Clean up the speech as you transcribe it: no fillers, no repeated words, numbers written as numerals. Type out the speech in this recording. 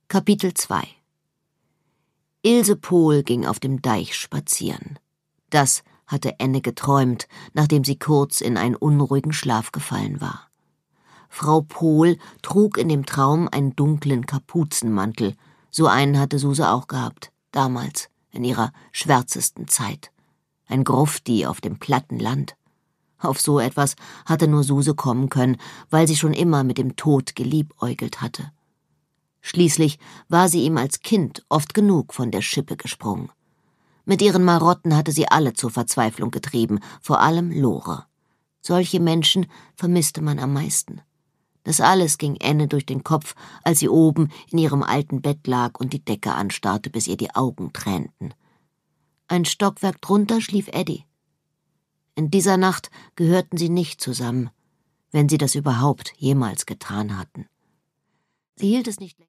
Kapitel 2 Ilse Pohl ging auf dem Deich spazieren. Das hatte Änne geträumt, nachdem sie kurz in einen unruhigen Schlaf gefallen war. Frau Pohl trug in dem Traum einen dunklen Kapuzenmantel. So einen hatte Suse auch gehabt, damals, in ihrer schwärzesten Zeit. Ein Grufti auf dem platten Land. Auf so etwas hatte nur Suse kommen können, weil sie schon immer mit dem Tod geliebäugelt hatte. Schließlich war sie ihm als Kind oft genug von der Schippe gesprungen. Mit ihren Marotten hatte sie alle zur Verzweiflung getrieben, vor allem Lore. Solche Menschen vermisste man am meisten. Das alles ging Änne durch den Kopf, als sie oben in ihrem alten Bett lag und die Decke anstarrte, bis ihr die Augen tränten. Ein Stockwerk drunter schlief Eddie. In dieser Nacht gehörten sie nicht zusammen, wenn sie das überhaupt jemals getan hatten. Sie hielt es nicht